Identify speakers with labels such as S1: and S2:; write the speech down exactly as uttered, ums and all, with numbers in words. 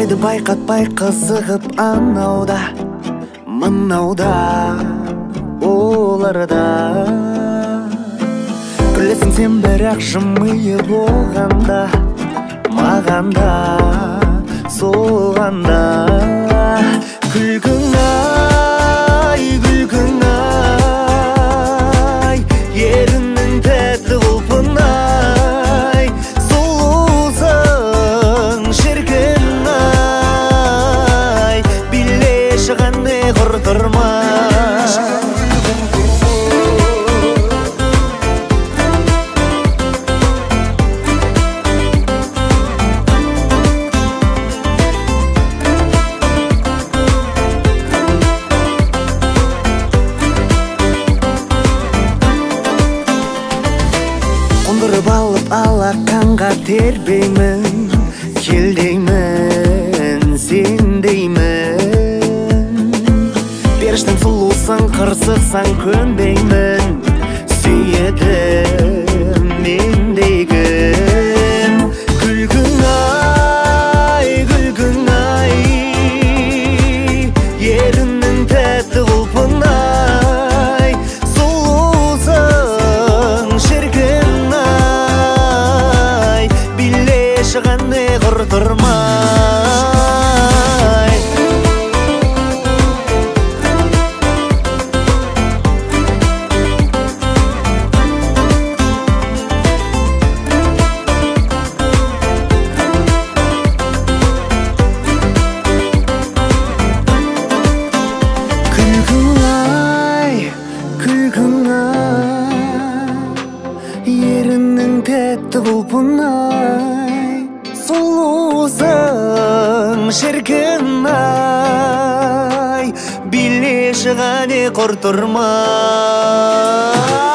S1: жайды байқатпай қызығып анауда мынауда оларда күлесің сен бірақ жымиып оғанда мағанда соғанда күлгің ай күлгің ай еріннің тәтті құлпын ай сұлусың шіркін ай билеші қане құртырма Қондырып алып алақанға тербеймін кел деймін сен деймін періштің сұлусың қырсықсаң көнбеймін сүйеді мендегім күлгің ай күлгің ай еріннің тәтті құлпын ай сұлусың шіркін қане құртырмай күлгің ай күлгің ай еріннің тәтті құлпын ай сұлусың шіркін ай билеші қане құртырмай